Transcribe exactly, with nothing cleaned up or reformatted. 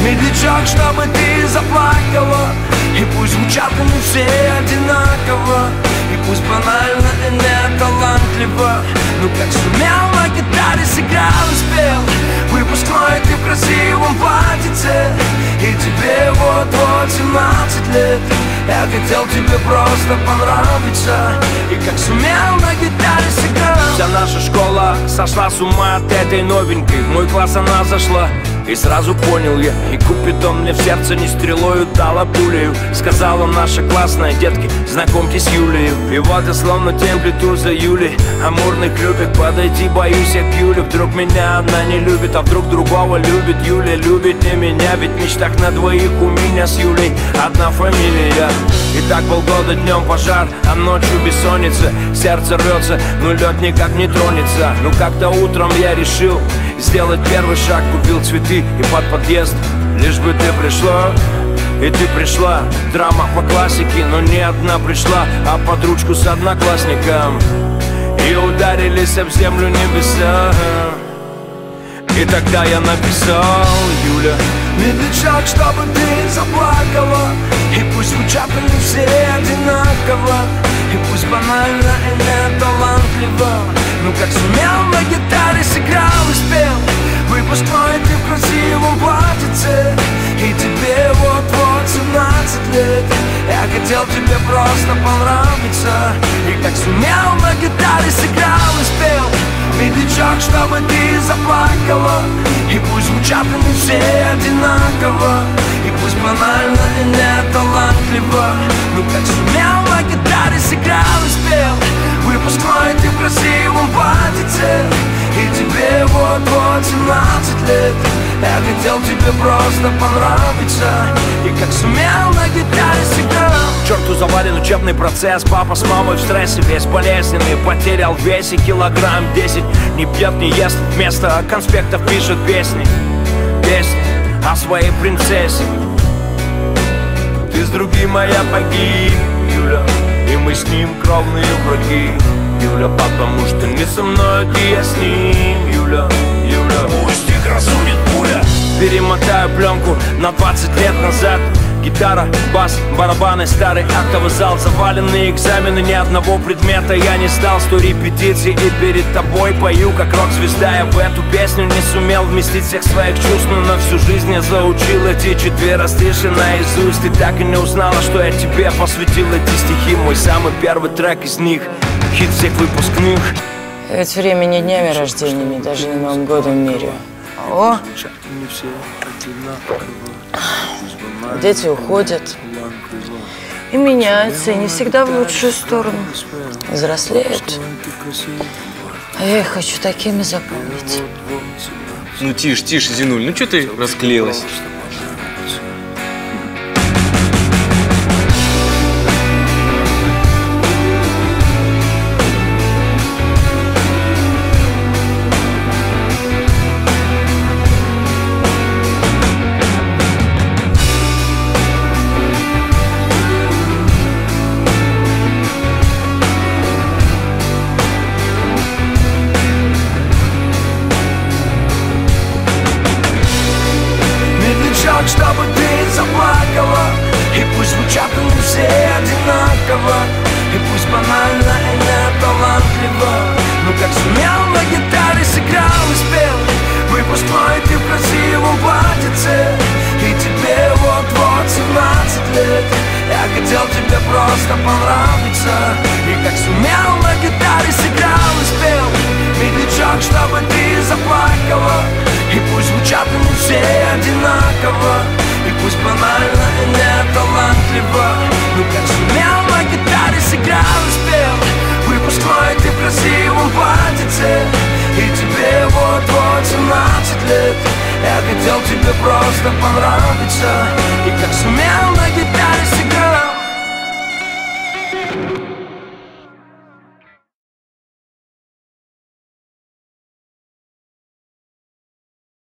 медлячок, чтобы ты заплакала. И пусть звучат они все одинаково, и пусть банально и не талантливо, но как сумел на гитаре сыграл и спел выпускной ты в красивом платьице, и тебе вот-вот семнадцать лет. Я хотел тебе просто понравиться, и как сумел на гитаре сыграл. Вся наша школа сошла с ума от этой новенькой. В мой класс она зашла, и сразу понял я, и Купидон мне в сердце не стрелою дала пулею. Сказала наша классная: детки, знакомьтесь, Юлию. И вот я словно тень плету за Юлей амурный клюпик. Подойти боюсь я к Юле, вдруг меня одна не любит, а вдруг другого любит. Юля любит не меня, ведь в мечтах на двоих у меня с Юлей одна фамилия. И так полгода днем пожар, а ночью бессонница. Сердце рвется, но лед никак не тронется. Ну как-то утром я решил сделать первый шаг, купил цветы и под подъезд. Лишь бы ты пришла, и ты пришла. Драма по классике, но не одна пришла, а под ручку с одноклассником. И ударились об землю небеса. И тогда я написал: Юля, медлячок, чтобы ты заплакала. И пусть звучат они все одинаково, и пусть банально и не талантливо, но как сумел на гитаре сыграл и спел выпускной ты в красивом платьице, и тебе вот-вот семнадцать лет. Я хотел тебе просто понравиться, и как сумел на гитаре сыграл и спел медлячок, чтобы ты заплакала. И пусть звучат они все одинаково, и пусть банально и не талантливо, но как сумел на гитаре сыграл и спел выпускной ты в красивом платьице, и тебе вот-вот семнадцать лет. Я хотел тебе просто понравиться, и как сумел на гитаре сыграл. Черту завален учебный процесс, папа с мамой в стрессе, весь болезненный, потерял в весе килограмм десять. Не пьет, не ест, вместо конспектов пишет песни. Песни о своей принцессе. Ты с другим, моя погиб, Юля, и мы с ним кровные враги. Юля, потому что не со мной, ты я с ним. Юля, Юля, пусть их разумит пуля. Перемотаю пленку на двадцать лет назад. Гитара, бас, барабаны, старый актовый зал. Заваленные экзамены, ни одного предмета я не сдал. Сто репетиций и перед тобой пою как рок-звезда. Я в эту песню не сумел вместить всех своих чувств, но на всю жизнь я заучил эти четверостиши наизусть. Ты так и не узнала, что я тебе посвятил эти стихи. Мой самый первый трек из них, хит всех выпускных. Ведь времени днями рождениями, даже не Новым годом меряю. О! Дети уходят и меняются, и не всегда в лучшую сторону. Взрослеют. А я их хочу такими запомнить. Ну тише, тише, Зинуль, ну что ты расклеилась? Чтобы ты заплакала, и пусть звучат они все одинаково, и пусть банально и не талантливо, но как сумел на гитаре сыграл и спел выпускной ты в красивом платьице, и тебе вот-вот семнадцать лет. Я хотел тебе просто понравиться, и как сумел на гитаре сыграл и спел медлячок, чтобы ты заплакала. И пусть звучат они все одинаково, и пусть банально и не талантливо, но как сумел на гитаре сыграл и спел выпускной ты в красивом платьице, и тебе вот-вот семнадцать лет. Я хотел тебе просто понравиться, и как сумел на гитаре